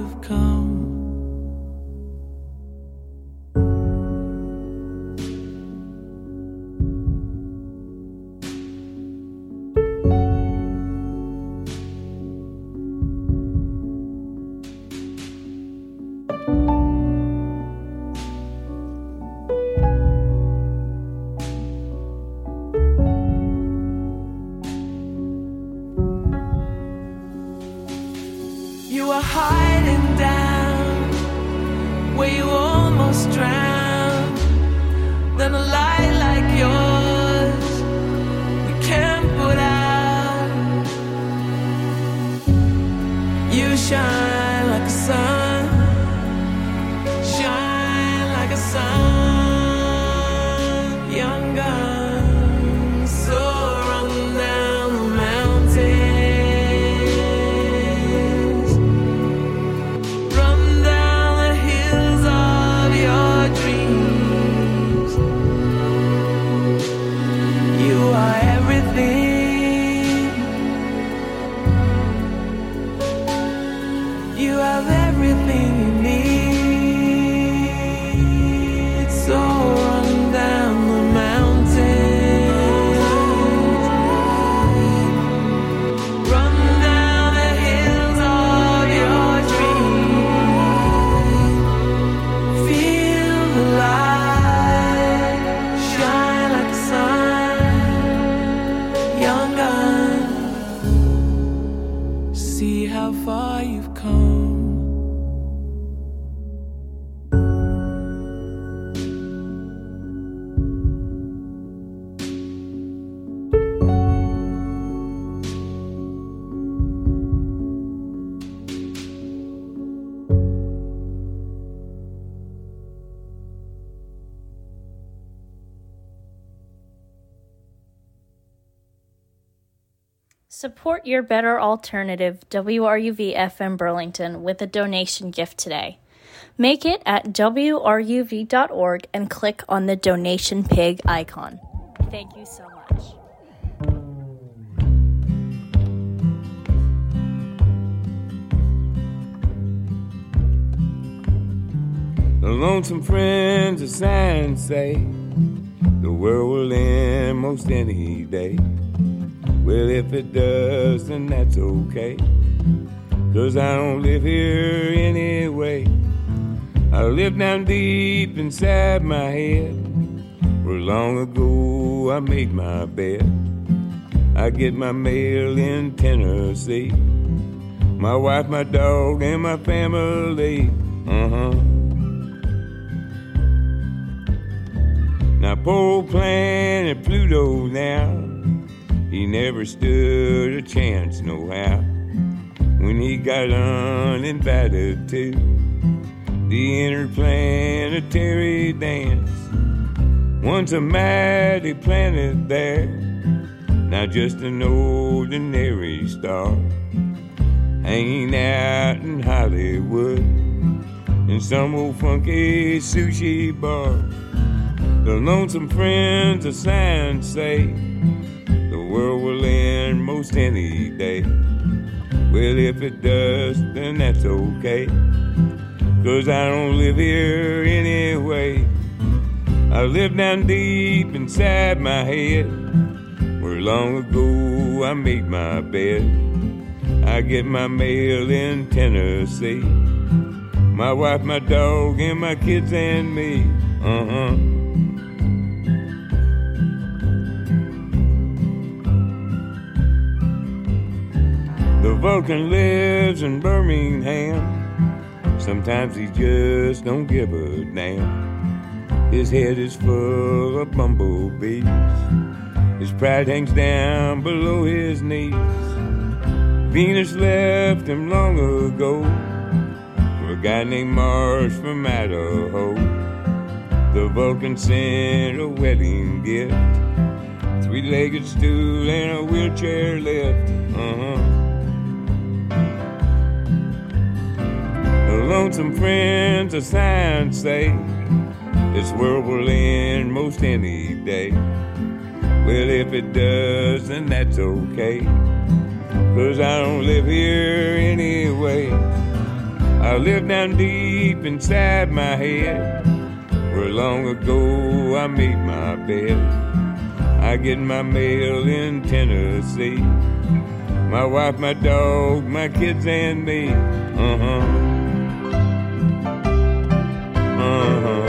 you've come. Hiding down where you almost drowned. Then a light like yours we can't put out. You shine like a sun, shine like a sun. Young gun, so run down the mountain. Support your better alternative, WRUV-FM Burlington, with a donation gift today. Make it at WRUV.org and click on the donation pig icon. Thank you so much. The lonesome friends of science say the world will end most any day. Well, if it does, then that's okay, 'cause I don't live here anyway. I live down deep inside my head, where long ago I made my bed. I get my mail in Tennessee, my wife, my dog, and my family. Now poor old planet Pluto now, he never stood a chance nohow when he got uninvited to the interplanetary dance. Once a mighty planet there, now just an ordinary star, hanging out in Hollywood in some old funky sushi bar. The lonesome friends of science say the world will end most any day. Well, if it does, then that's okay, 'cause I don't live here anyway. I live down deep inside my head, where long ago I made my bed. I get my mail in Tennessee, my wife, my dog, and my kids and me. The Vulcan lives in Birmingham. Sometimes he just don't give a damn. His head is full of bumblebees. His pride hangs down below his knees. Venus left him long ago for a guy named Mars from Idaho. The Vulcan sent a wedding gift, three-legged stool and a wheelchair lift. The lonesome friends of science say this world will end most any day. Well, if it does, then that's okay, 'cause I don't live here anyway. I live down deep inside my head, where long ago I made my bed. I get my mail in Tennessee, my wife, my dog, my kids, and me. Uh-huh. Uh-huh.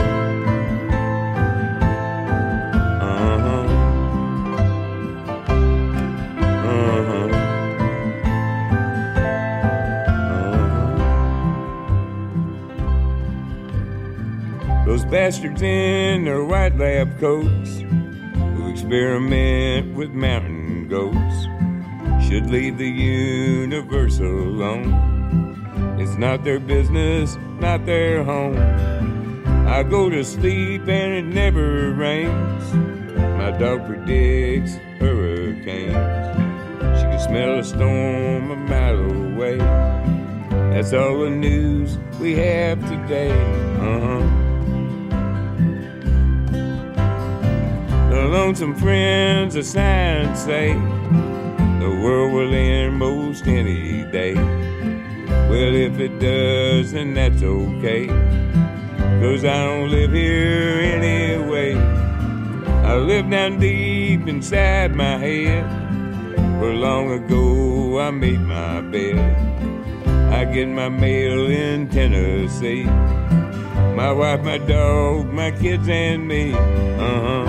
Those bastards in their white lab coats who experiment with mountain goats should leave the universe alone. It's not their business, not their home. I go to sleep and it never rains. My dog predicts hurricanes. She can smell a storm a mile away. That's all the news we have today. Uh-huh. The lonesome friends of science say the world will end most any day. Well, if it does, then that's okay, 'cause I don't live here anyway. I live down deep inside my head, where long ago I made my bed. I get my mail in Tennessee, my wife, my dog, my kids, and me. Uh-huh.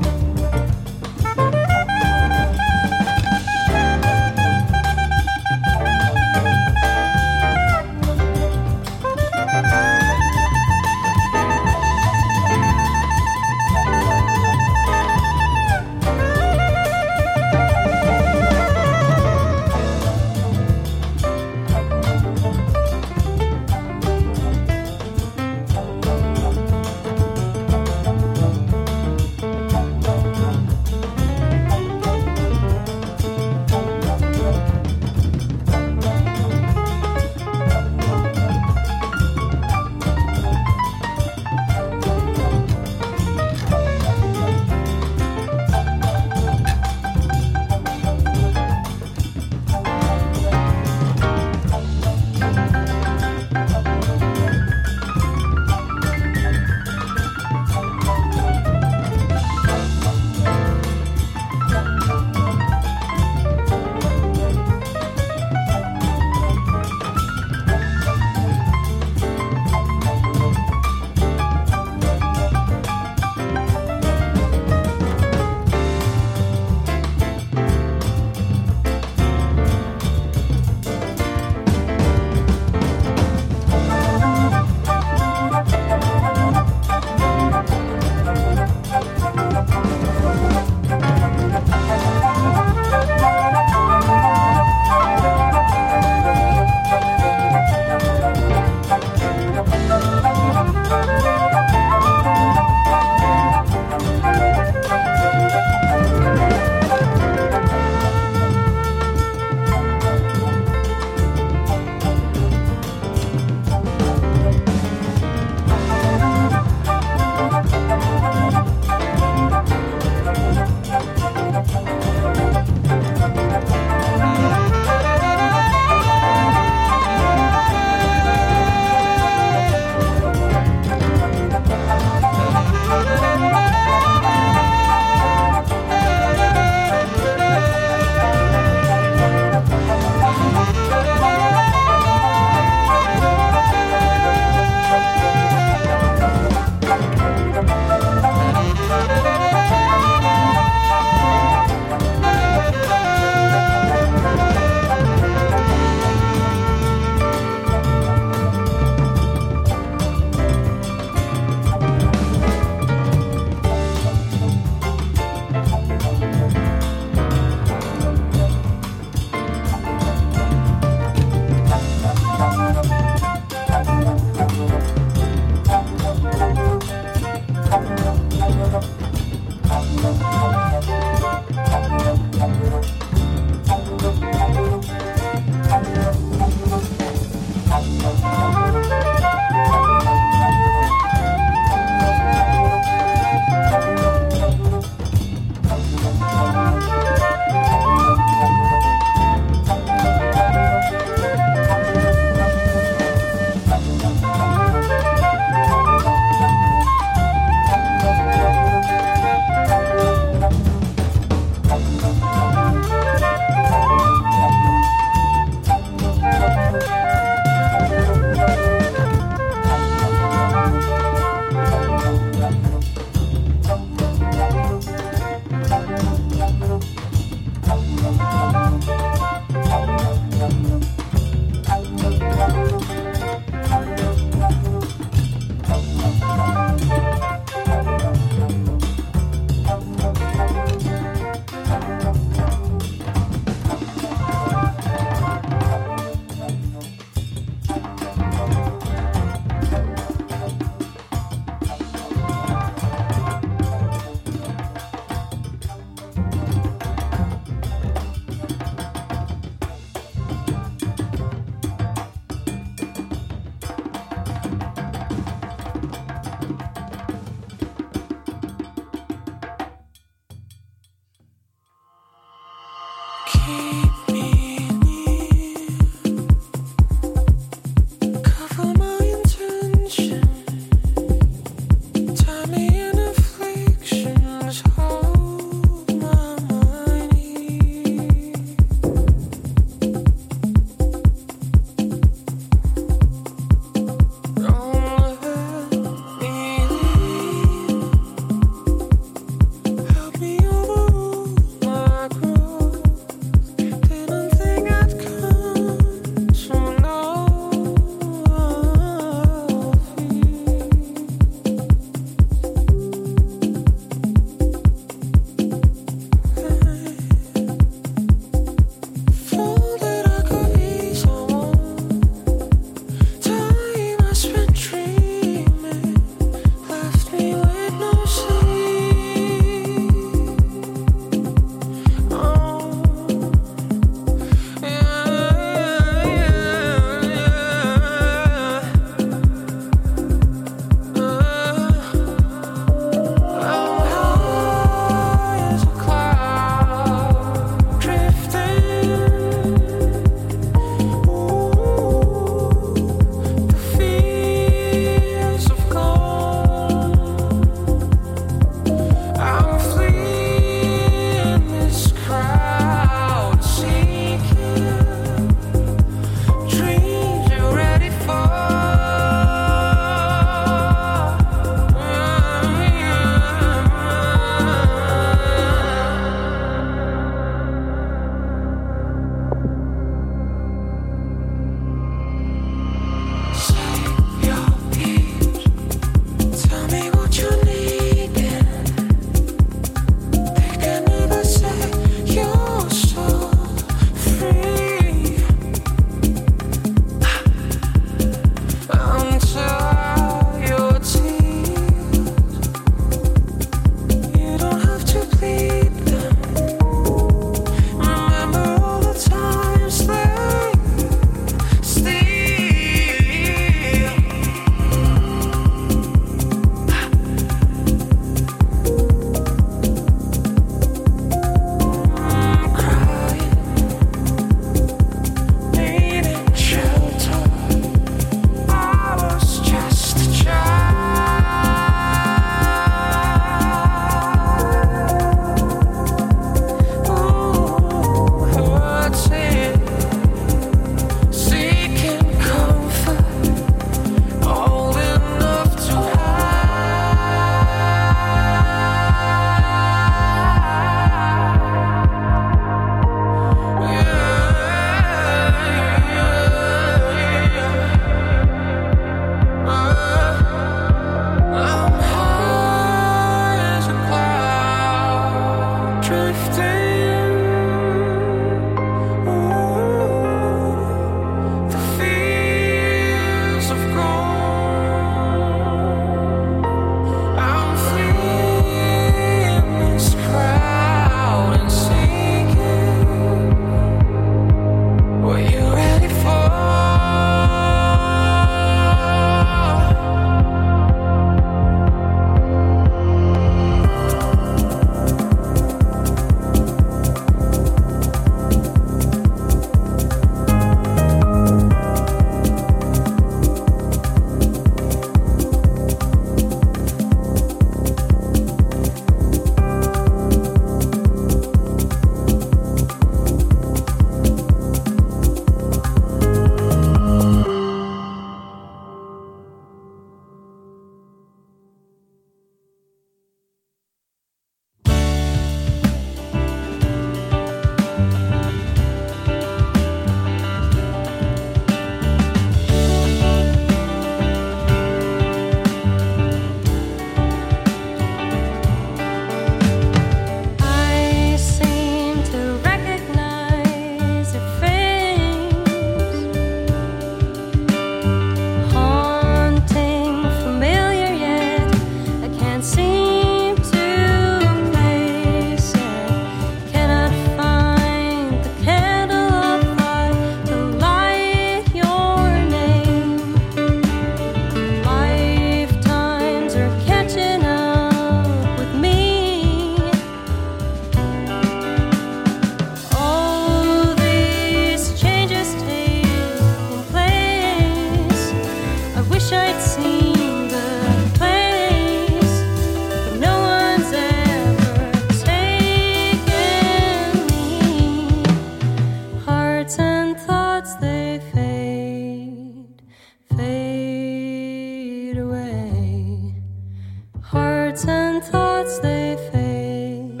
words and thoughts, they fade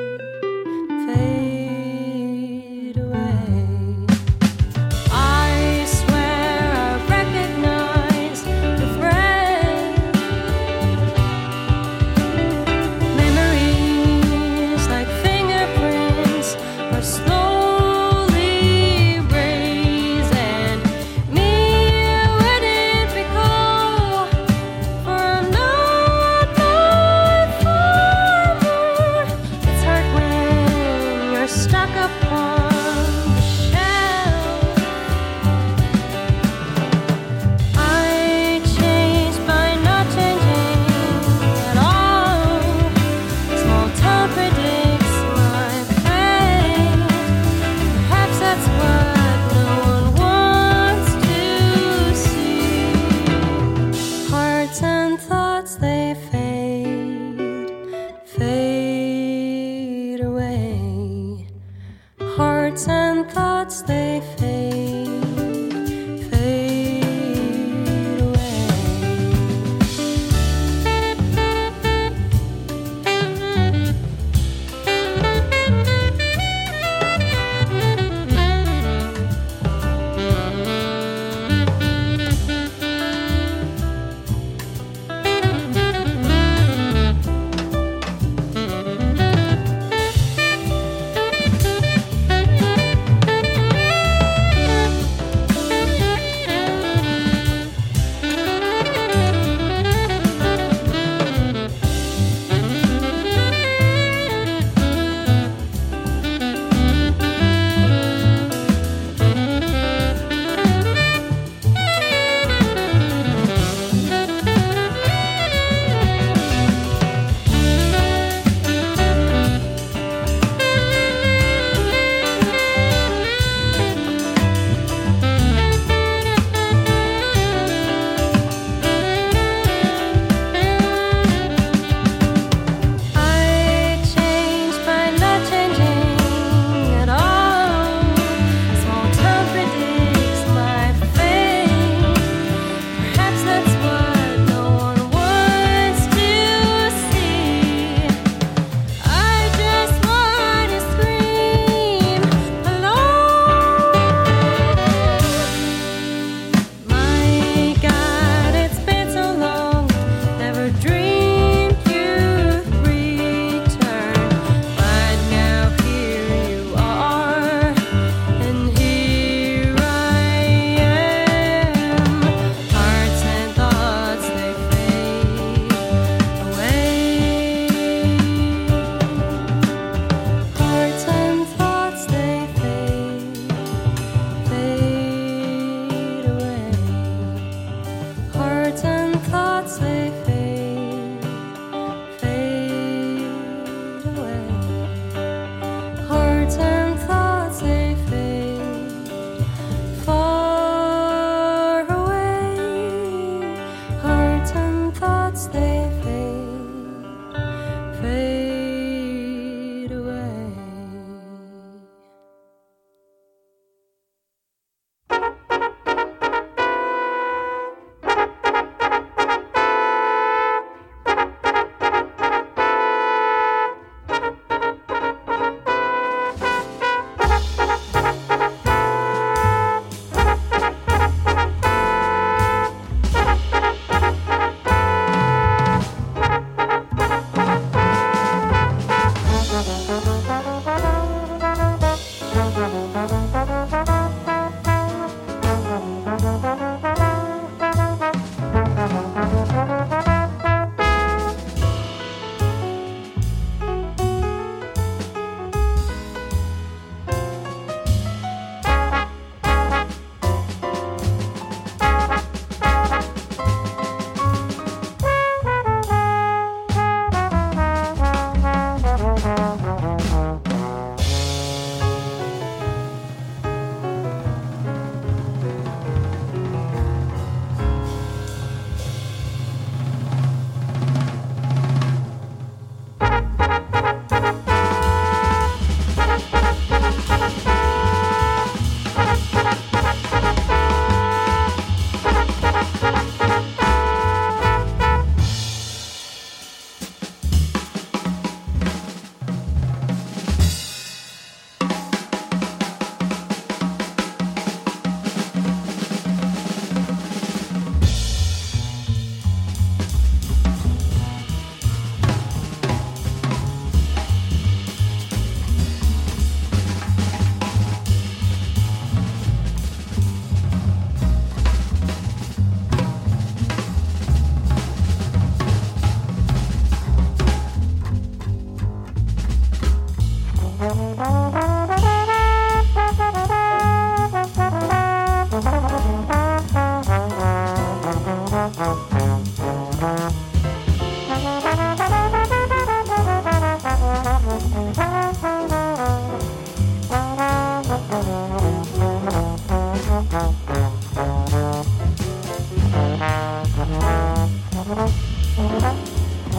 away. I swear I recognize the thread. Memories like fingerprints are slowly erased, and me wouldn't recall, for I'm not my fault.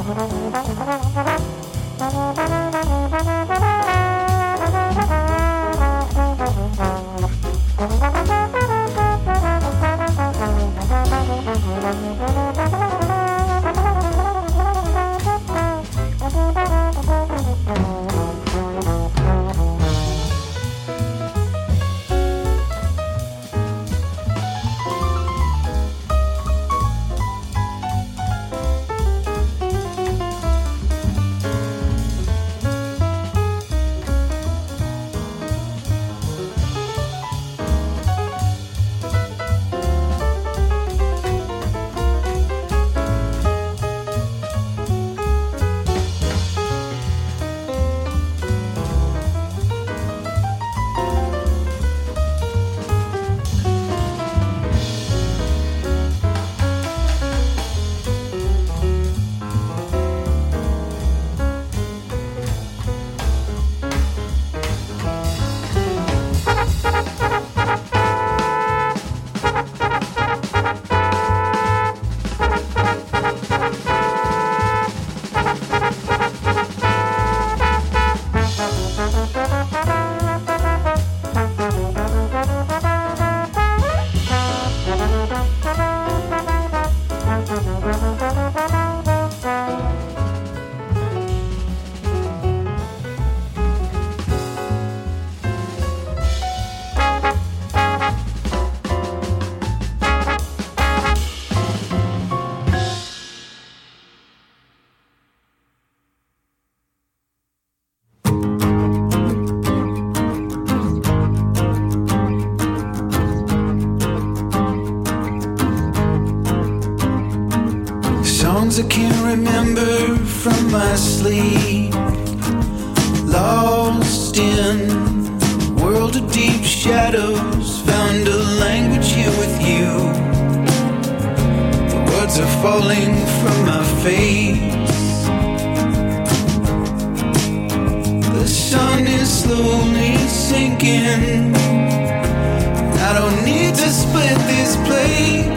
I can't remember from my sleep. Lost in a world of deep shadows. Found a language here with you. The words are falling from my face. The sun is slowly sinking. I don't need to split this place.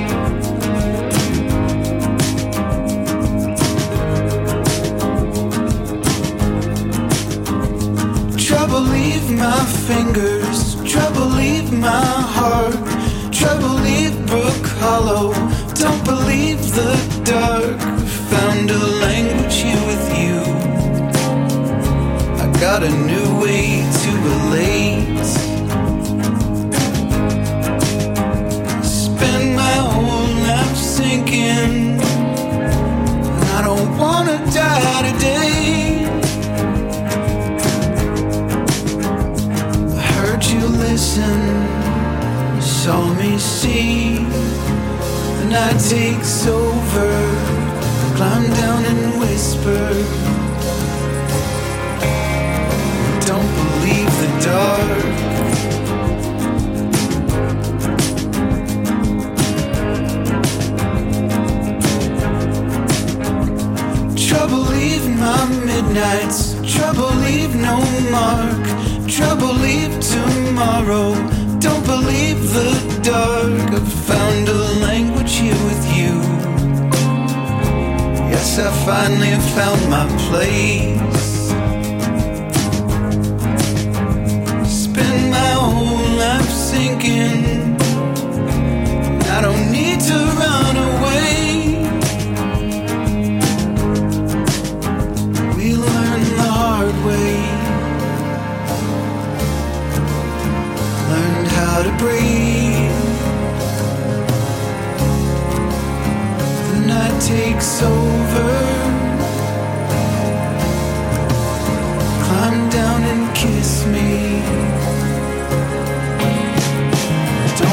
Trouble leave my fingers, trouble leave my heart, trouble leave Brook Hollow. Don't believe the dark. Found a language here with you. I got a new way to relate. Spend my whole life sinking. I don't wanna die today. You listen, saw me see. The night takes over. Climb down and whisper. Don't believe the dark. Trouble leave my midnights. Trouble leave no mark. Trouble leave tomorrow. Don't believe the dark. I've found a language here with you. Yes, I finally found my place. Spend my whole life sinking. I don't need to run away. We learn the hard way. Learned how to breathe. The night takes over. Climb down and kiss me.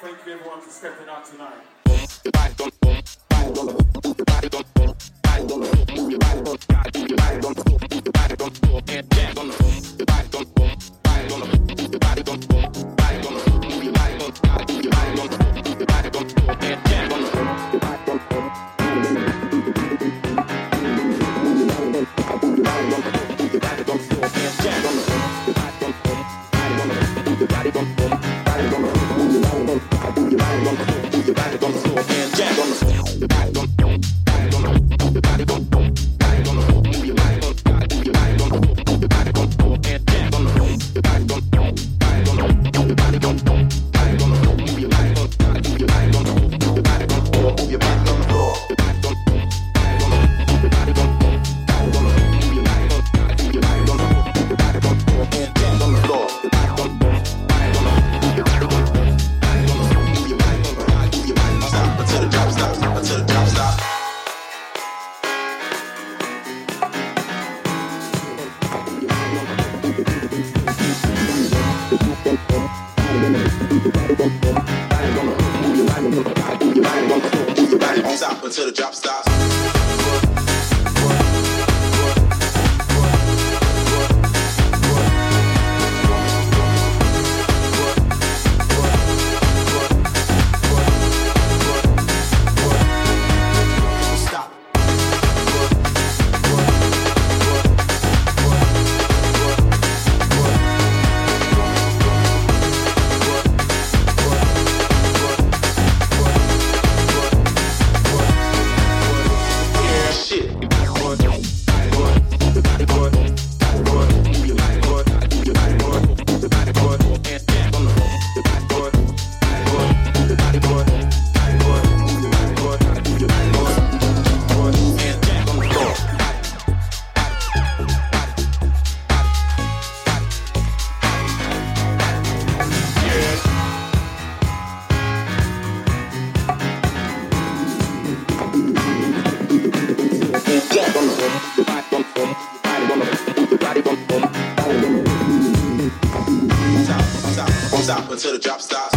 Thank you everyone for stepping out tonight. Until the drop stops. Stop until the drop stops.